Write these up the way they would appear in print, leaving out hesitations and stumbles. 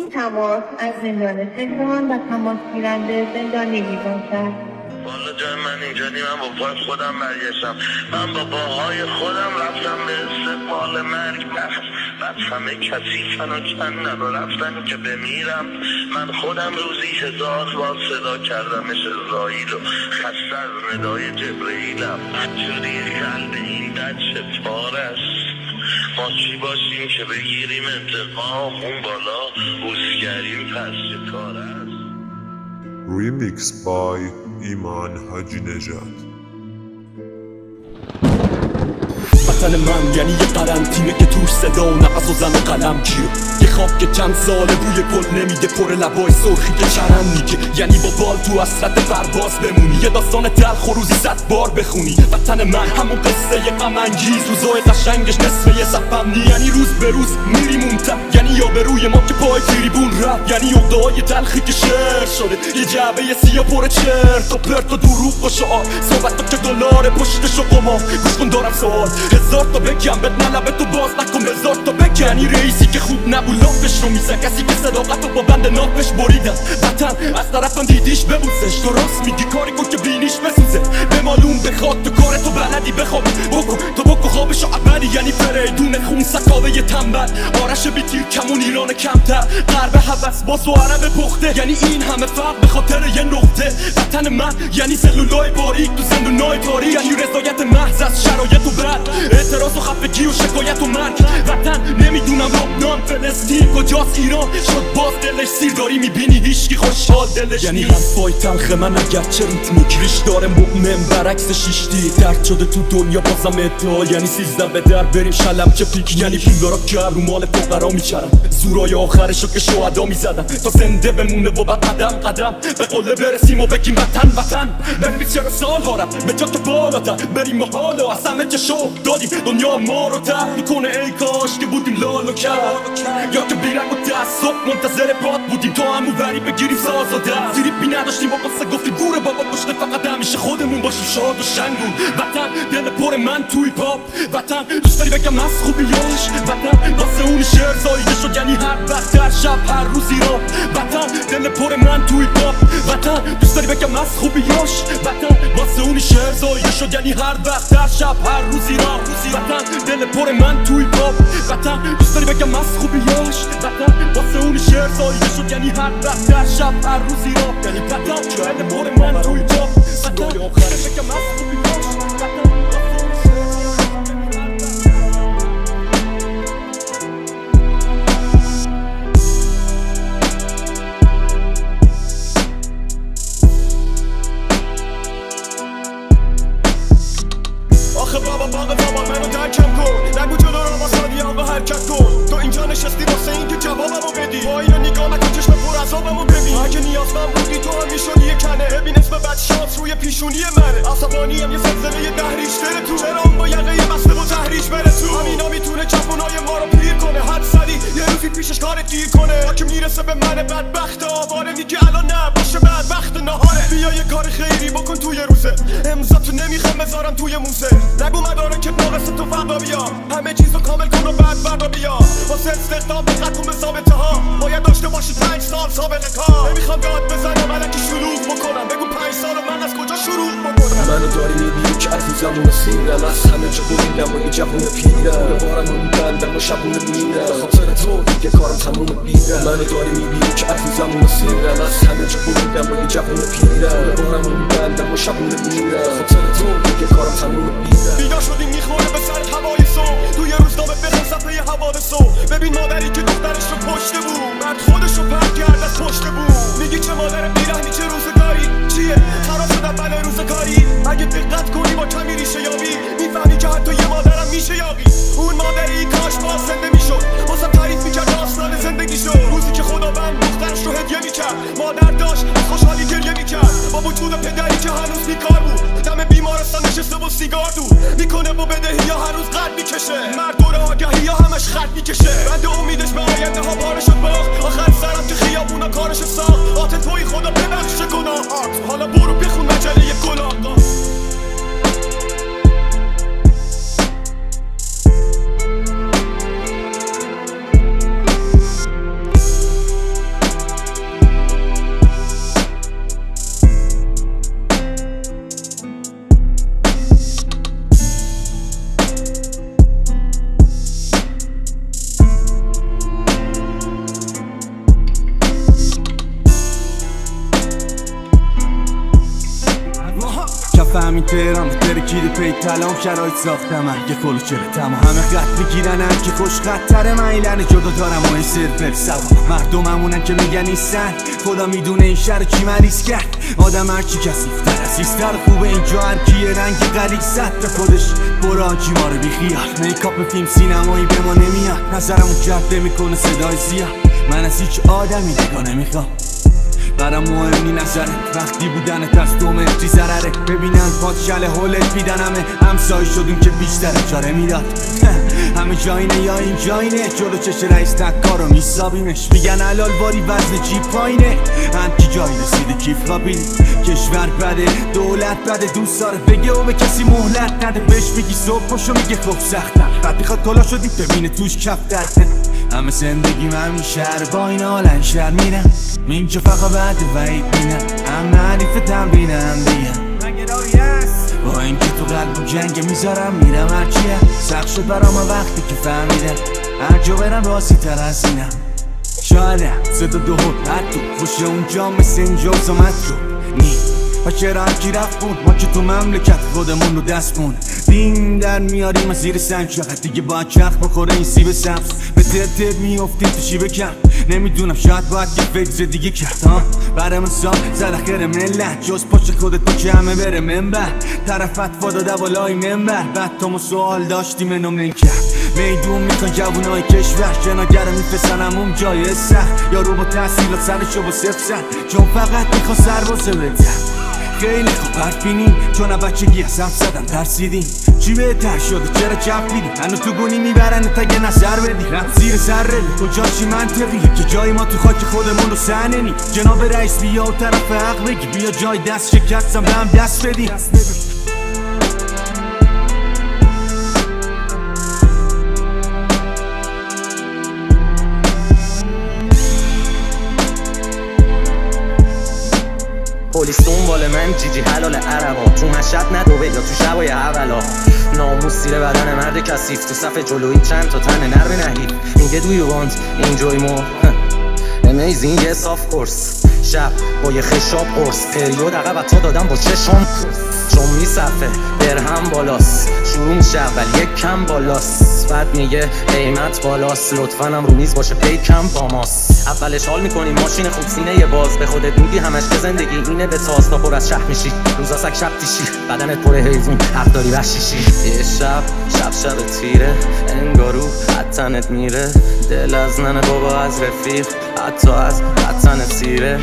تماس از زندان تهران و تماس گیرنده زندان میباشد. والا جای من اینجا من با پای خودم برگشتم. من با پاهای خودم رفتم به استقبال مرگ. بعد همه کثیفن و کندن و رفتن که بمیرم. من خودم روزی 1000 بار صدا کردمش اسرائیل و خسته از ندای جبرئیلم. جوری قلب این بچه پاره است. ما چی باشیم که بگیریم انتقام، اون بالا بوسگریم پس چه کار است. Remix by ایمان حاجی نژاد. وطن من یعنی یه قرنطینه که توش صدا و نفس و زن و قلم گیره، یه خواب که چند ساله بوی گل نمیده، پر لبای سرخی که چرم میگه، یعنی با بال تو حسرت پرواز بمونی، یه داستان تلخ و روزی 100 بار بخونی. وطن من همون قصه یه غم انگیز، روزای قشنگش نصف یه صفم نی، یعنی روز به روز میریم اون ته، یعنی یابروی ما که پای تریبون رفت، یعنی عقده‌های تلخی که شعر شده، یه جعبه سیاه پر چرت و پرت و دروغ و شعار، صحبت که دلار پشتش و قمار. گوش کن دارم سوال، 1000 تا بگم بهت نه لبه تو باز نکن، 1000 تا بگنی رئیسی که خوب نبود لافش رو میزه، کسی که صداقت رو با بند نافش بریدن. وطن از طرفم دیدیش ببوسش، تو راست میگی کاری کن که بینیش بسوزه، به مالون بخواد تو کار تو بلدی بخوابی بکن تو بکن خوابشو ابدی، یعنی فریدون خون سکاوه یه تنبل، آرش بی تیر کمون ایران کمتر، غرب حبس باز و عرب پخته، یعنی این همه فرق به خاطر یه نقطه. وطن من یعنی سلولای باریک تو زندونای تاریک، یعنی رضایت محض از شرایط و بد، اعتراض و خفگی و شکایت و مرگ. وطن نمیدونم لبنان فلسطین کجاست، ایران شد باز دلش سیر، داری میبینی هیچکی خوشحال دلش، یعنی حرفای تلخ من اگرچه ریتمیک ریش داره مؤمن برعکس شیشتی، درد شده تو دنیا بازم ادعا، یعنی 13 به در بریم شلم که پیک، یعنی پولدارا که رو مال فقرا میچرن، زورای آخرشو که شهدا میزدن تا زنده بمونه و بعد قدم قدم به قله برسیم و بگیم وطن وطن. ببین چرا سال هارم به جا که بالاتر بریم و حالا از همه چه شو دادیم، دنیا ما رو تحت میکنه، ای کاش که بودیم لال و کرد، یا که بیرنگ و تعصب منتظر باد بودیم تا همون وری بگیریم ساز و دست، تریپی نداشتیم و قصه گفتیم گوره بابا پشت، فقط همیشه خودمون باشیم شاد و شنگون. وطن دل پر من توی پاپ، وطن دوست داری بگم از خوبیاش، وطن واسه اون شعر زایده شد، یعنی هر وقت هر شب هر روز ایران. وطن دل پر من توی پاپ، وطن دوست داری بگم از خوبیاش، وطن واسه اون شعر زایده شد، یعنی هر وقت هر شب هر روز ایران. وطن دل پر من توی پاپ، وطن دوست داری بگم از خوبیاش، وطن واسه اون شعر زایده شد، یعنی هر وقت هر شب هر روز ایران. یعنی وطن دل پر من توی پاپ، وطن بگم از خوبیاش، وطن بابا منو درکم کن، نگو جلو رو با سادی آقا حرکت کن، تو اینجا نشستی واسه این که جوابمو بدی، با اینو نگاه نکن چشم پر عذابمو ببین، اگه نیاز من بودی تو هم میشدی یه کنه، ببین اسم بد شانس روی پیشونی منه، عصبانیم یه زلزله یه دهریش داره تو، چرا با یقه یه بسته و تحریش بره تو، همینا میتونه جوونای ما رو پیر کنه، حد زدی یه روزی پیشش کارت گیر کنه، تا که میرسه به من بدبخت آواره، میگه الان نه باشه بعد وقت نهاره، بیا یه کار خیری بکن توی روزه، امضا تو نمیخوام بذارم توی موزه، نگو مداره که ناقص تو فردا بیا، همه چیزو کامل کن و بعد فردا بیا، واسه استخدام دقت کن به ثابته ها، باید داشته باشی 5 سال سابقه کار، نمیخوام داد بزنم الکی شلوغ بکنم، بگو 5 سال و من از کجا شروع بکنم. منو داری میبینی که عزیزمون سیرم، از همه جا بریدم و یه جوون پیرم، پول بارم رو میبندم و شبونه میرم، به خاطر تو دیگه کارم تموم بیرم. منو داری میبینی که عزیزمون سیرم، از همه جا بریدم و یه جوون پیرم، پول بارم رو میبندم و شبونه میرم، به خاطر تو دیگه کارم تموم بیرم. بیدار شدی میخوره به سر هوای صبح، توی روزنامه بخون صفحه حوادث صبح، ببین مادری که دخترش رو پشته بود، بعد خودش رو پرد کرد از پشت بود، میگی چه مادر بیرحمی چه روزگاری، چیه خراب شدن بلای روزگاری، اگه دقت کنی با کمی ریشه یابی، میفهمی که حتی یه مادرم میشه یاقی، اون مادری کاش باز زنده میشد، واسه تعریف میکرد داستان زندگی شد، روزی که خداوند دخترش رو هدیه میکرد، مادر داشت خوشحالی گریه میکرد، با وجود پدری که هنوز بیکار بود، دم بیمارستان نشسته و سیگار دود میکنه و بدهی ها هنوز قد میکشه، مرد دور آگهی ها همش خط میکشه، بند امیدش به آینده ها بارش شد باخت، آخر سرم که خیابونا کارش ساخت، آتن توی خدا ببخش گناهات، حالا برو بخون مجله گل آقا. تهران ترکید پی کلام شرایط ساختم یه کلوچرت اما همه خط میگیرن که خوش خطره من ایلن جدا دارم و این سرفر سوا مردممونن که میگن نیستن خدا میدونه این شهر چی مریض کرد آدم هرچی کسیفتر عزیزتر خوبه اینجا هر کیه رنگ غلیظت به خودش برو آجی ما رو بیخیال میکاپ فیلم سینمایی به ما نمیاد نظرمون جبه میکنه صدای زیاد من از هیچ آدمی نگاه نمیخوام برام مهم نی نظرت وقتی بودنت از 2 متری ضرره ببینن پادشل هولت میدن همسایی شدیم که بیشتر اجاره میداد همه جاینه یا این جاینه جلو چش رئیس تکار رو میسابیمش میگن حلال واری وزن جیب پایینه هم کی جایی رسیده کیف خوابین کشور بده دولت بده دوست داره بگه و به کسی مهلت نده بهش میگی صبح پاشو میگه خب سختم بعد میخواد کلا شدی ببینه توش کفتر همه زندگیم همین شهر با این حالن شهر میرم اینجا فقط بعد وعید بینم هم حریف تمرینم دیگم با این که تو قلب و جنگ میذارم میرم هرچیه سخت شد برام وقتی که فهمیدم هر جا برم راسی تر از اینم شایدم صدا دو حتی خوش اونجا مثل اینجا زمت رو نی و چرا هرکی رفت بود ما که تو مملکت خودمون رو دست مون دین در میاریم از زیر سنگ شاید دیگه باید چرخ بخوره این سیب سبز به ترتب میافتیم تو شیبه کم نمیدونم شاید باید یه فکر دیگه کرد ها برای من سال زد خیر ملت جز پشت خودت با که همه بره منبر طرفت فاداده بالای منبر بعد تا ما سوال داشتیم منم نکرد میدون میکن جوونای کشور جناگر میفسنم اون جای سخت یا رو با تحصیلات سرشو با صفر سر چون فقط میخوا سربازه بتر خیلی خوب حرف بینیم چون بچگی از حرف زدم ترسیدیم چی بهتر شده چرا چپیدیم هنو تو گونی میبرن تا یه نظر بدی رفت زیر سره کجا چی منطقیه که جای ما تو خاک خودمون رو سننی جناب رئیس بیا و طرف حق بگی بیا جای دست شکستم به هم دست بدی پلیس دنبال من جیجی حلال عربا تو مشهد ندوه یا تو شبای اولا ناموس زیر بدن مرد کثیف تو صف جلویی چند تا تن نرم نحیف میگه do you want enjoy more amazing yes of course شب با یه خشاب قرص پریود عقب تا دادم با چشم چون میصفه درهم بالاست شروع میشه اول یک کم بالاست بعد میگه قیمت بالاست لطفاً هم رو میز باشه پیکم با ماست اولش حال میکنی ماشین خوب سینه باز به خودت میگی همش که زندگی اینه به تاز تا پر از شح میشی روزا سگ شب تیشی بدنت پر حیوون حق داری وحشیشی یه شب تیره انگارو حتنت میره دل از ننه بابا از رفیق حتی از حتنت سیره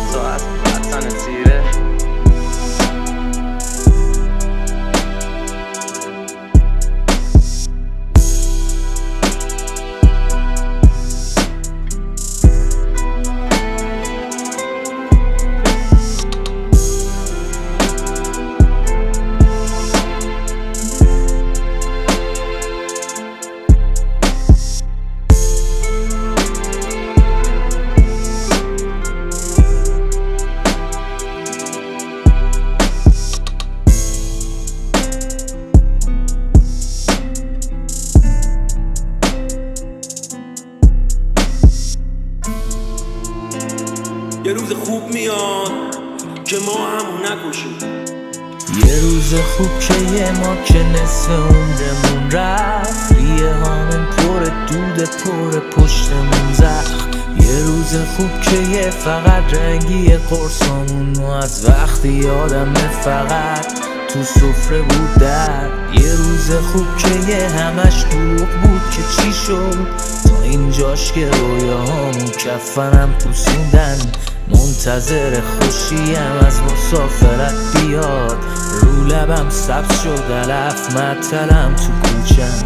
یه روز خوب میاد که ما همون نکشیم یه روز خوب که یه ما که نصف عمرمون رفت ریه هامون پر دود پر پشتمون زخم یه روز خوب که یه فقط رنگی قرصامون و از وقتی یادمه فقط تو سفره بود در یه روز خوب که یه همش دروغ بود که چی شد تا اینجاش که رویاهامون کفنم پوسوندن منتظر خوشیم از مسافرت بیاد رو لبم سبز شد علف معطلم تو کوچم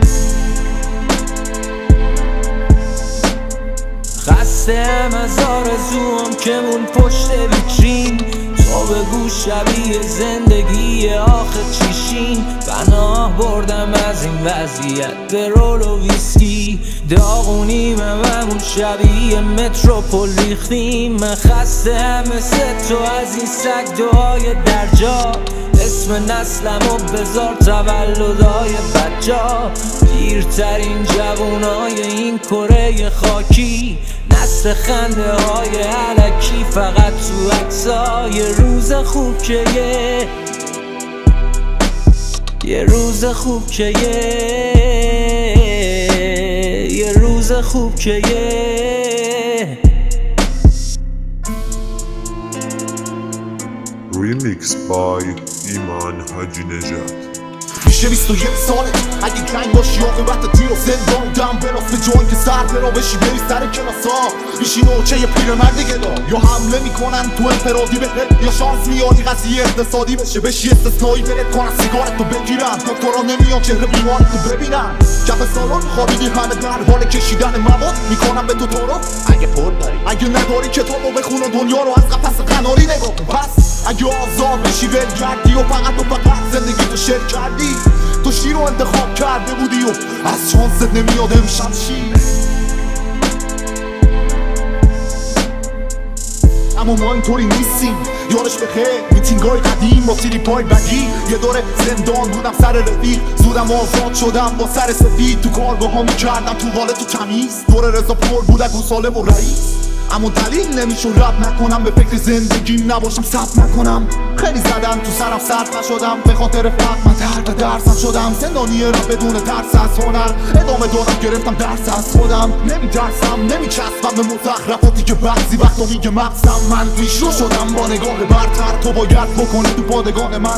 خسته‌ام از آرزوام که مون پشت ویترین تو بگو شبیه زندگی آخه چیشین پناه بردم از این وضعیت به رول و ویسکی داغونیم همون شبیه متروپول ریختیم من خسته‌ام مثل تو از این سگ دعای درجا اسم نسلمو بذار تولدای بچا پیرترین جوونای این کره خاکی نسل خنده های علکی فقط تو عکسای روز خوب که یه یه روز خوب که یه روز خوب که Remix by ایمان حاجی نژاد. میشه 21 سالت اگه گنگ باشی عاقبت تیر و زندان دم براس به جان که سر برا بشی بری سر کلاسا میشی نوچه یه پیرمرد گدا یا حمله میکنن تو انفرادی بهت یا شانس میادی قضیه اقتصادی بشی استثنایی برت کنن سیگارتو بگیرن دکترا نمیان چهره بیمارتو ببینن کف سالن خوابیدی همه در حال کشیدن مواد میکنن به تو تعارف اگه پر داری اگه نداری کتابو بخون و دنیا رو از قفس قناری نگاه کن پس اگه آزاد بشی ولگردی و فقط زندگی تو شیر کردی تو شیر رو انتخاب کرده بودی و از شانست نمیاد امشب شیر اما ما اینطوری نیستیم یادش بخیر میتینگای قدیم با تیری پای بدی یه دوره زندان بودم سر رفیق زودم آزاد شدم با سر سفید تو کارگاه ها میکردم تو والت تو تمیز دوره رضا پر بود اگه سالم و رئیس اما دلیل نمیشون رب نکنم به فکر زندگیم نباشم ثبت نکنم خیلی زدم تو سرم سرد نشدم به خاطر فقر من ترد درسم شدم زندانیه را بدون ترس از هنر ادامه دادم گرفتم درس از خودم نمیترسم نمیچسبم به مزخرفاتی که بعضی وقتا میگه مغزم من پیشرو شدم با نگاه برتر تو باید بکنی تو پادگان من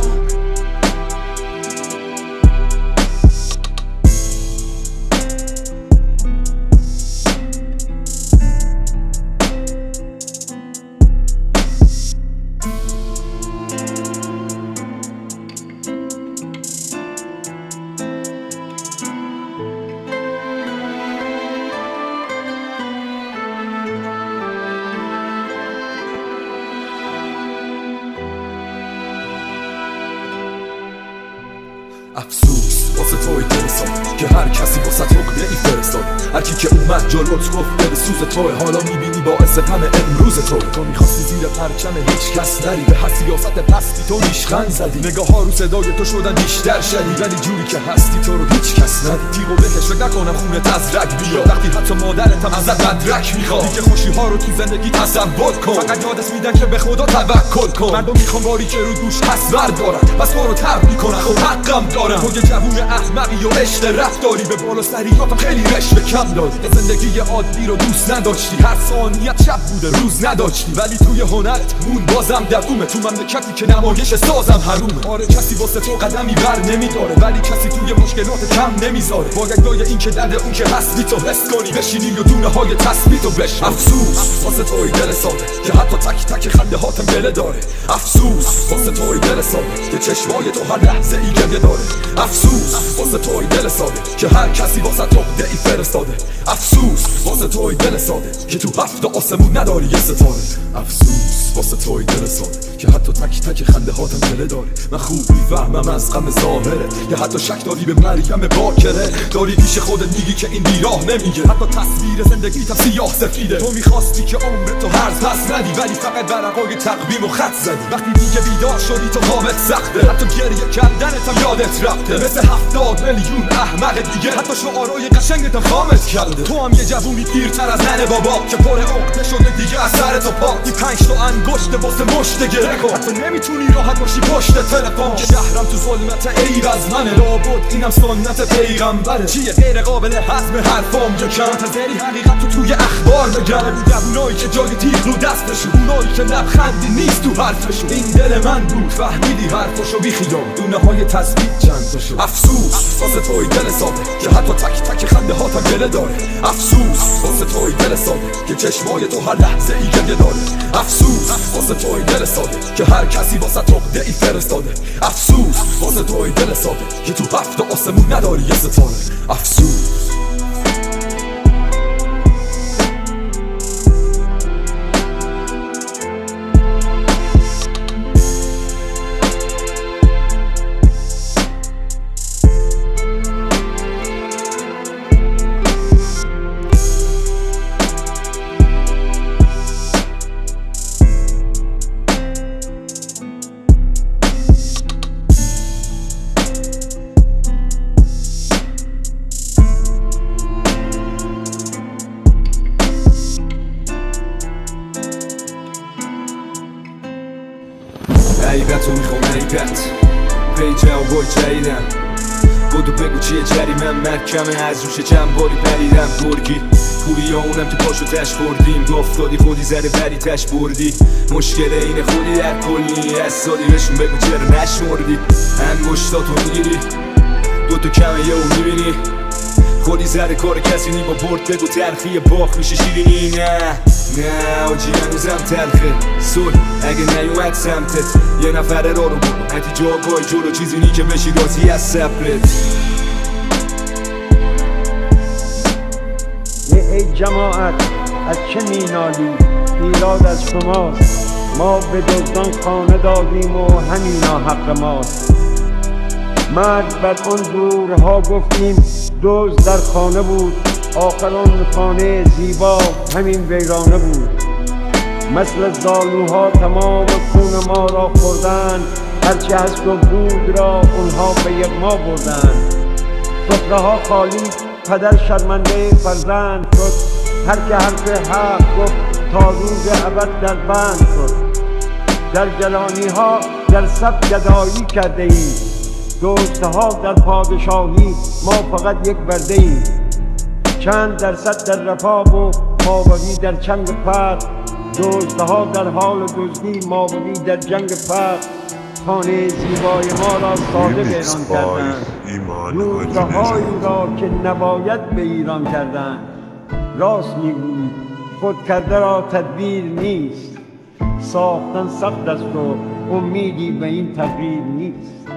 افسوس واسه توی دلسان که هر کسی واسه عقده ای فرستاد هر کی که اومد جلوت گفت دل سوز توی حالا میبینی باعث غم امروز تو میخواستی زیر پرچم هیچ کس نری به هر سیاست پستی تو ریشخند زدی نگاه ها رو صدای تو شدن بیشتر شدی ولی جوری که هستی تو رو هیچ کس ندی تیغ و بهش فکر نکنم خونت از رگ بیاد وقتی حتی مادرتم ازت مدرک میخواد دیگه خوشی ها رو تو زندگی تصور کن فقط یادت میدن که به خدا توکل کن مردم میخوان باری که رو دوش پس بردارن بس تو رو ترک میکنن خب حقم دارم تو یه جوون احمقی و عشق رفتاری به بالا سریعاتم خیلی رشوه کم دادی زندگی عادی رو دوست نداشتی هر ثانیت شب بوده روز نداشتی ولی توی هنرت مون بازم دوومه تو مملکتی که نمایش سازم حرومه آره کسی واسه تو قدمی بر نمیداره ولی کسی توی مشکلات کم نمیذاره باگدای این که درد اون که هستی تو حس کنی بشینی و دونه های تسبیح تو بشن افسوس واسه توی دل ساده که حتی تک تک خنده هاتم گله داره افسوس واسه توی دل ساده که چشمای تو هر لحظه ای گریه داره افسوس واسه توی دل ساده که هر کسی واسه تو عقده ای فرستاده افسوس واسه توی دل ساده که تو هفت آسمون نداری یه ستاره افسوس واسه توی دل ساده که حتی تک تک خنده هاتم گله داره من خوب میفهمم از غم ظاهره که حتی شک داری به مریم باکره داری پیش خودت میگی که این بیراه نمیگه حتی تصویر زندگیتم سیاه سفیده تو میخواستی که عمر تو هرز پس ندی ولی فقط ورقای تقویم و خط زدی وقتی دیگه بیدار شدی تو خوابت سخته حتی گریه کردنتم یادت رفته مثل 70 میلیون احمق دیگه حتی شعارهای قشنگتم خامت کرده تو هم یه جوونی پیرتر از ننه بابا که پر عقده شده دیگه از سر تو پا این 5 تا انگشت واسه مشت گره کن حتی نمیتونی راحت باشی پشت تلفن که شهرم تو ظلمت عیب از منه لابد اینم سنت پیغمبره چیه غیر قابل هضم حرفام یا کم منتظری حقیقت تو توی اخبار بگم جوونایی که جای تیغ رو دستشون اونایی که لبخندی نیست تو حرفشون این دل من بود فهمیدی حرفشو بیخیال دونه های تثبیت چند تا شد افسوس واسه توی دل ساده که حتی تک تک خنده هاتم گله داره افسوس واسه توی دل ساده که چشمای تو هر لحظه ای گریه داره افسوس واسه توی دل ساده که هر کسی واسه عقده ای فرستاده افسوس واسه توی دل ساده که تو هفت آسمون نداری یه ستاره افسوس عیبت رو میخوام عیبت پیجه و بای جدیدم بودو بگو چیه جریمم مرکمه از روش چند باری پریدم گرگی خوبی یا اونم که پاشو تش خوردیم گفتادی خودی زره بری تش بردی مشکل اینه خودی در کلی از سالی بهشون بگو چرا نشمردی انگشتاتو میگیری دوتو کمه یه اون میبینی خودی زره کار کسی نی با برد بگو تلخی باخ میشه شیرینی نه آجی هنوزم تلخه سول اگه نیومد سمتت یه نفره را رو برو حتی جاگاه جلو چیزی نی که بشی راضی از صبرت ای جماعت از چه مینالی ایراد از شماست ما به دزدان خانه دادیم و همینا حق ماست مرد بر آن دورها گفتیم دزد در خانه بود آخر آن خانه زیبا همین ویرانه بود مثل زالوها تمام خون ما را خوردن هرچی هست و بود را اونها به یغما بردن سفره ها خالی پدر شرمنده فرزند شد هر که حرف حق گفت تا روز ابد در بند شد در گرانی ها در صف گدایی کرده ایم دوستها در پادشاهی ما فقط یک برده ایم چند درصد در رفاه و مابقی در چنگ فقر دوستها در حال دزدی مابقی در جنگ فقر خانه زیبای ما را ساده ویران کردند روزهایی را که نباید به ایران کردند راست میگویی خود کرده را تدبیر نیست ساختن سخت است و امیدی به این تغییر نیست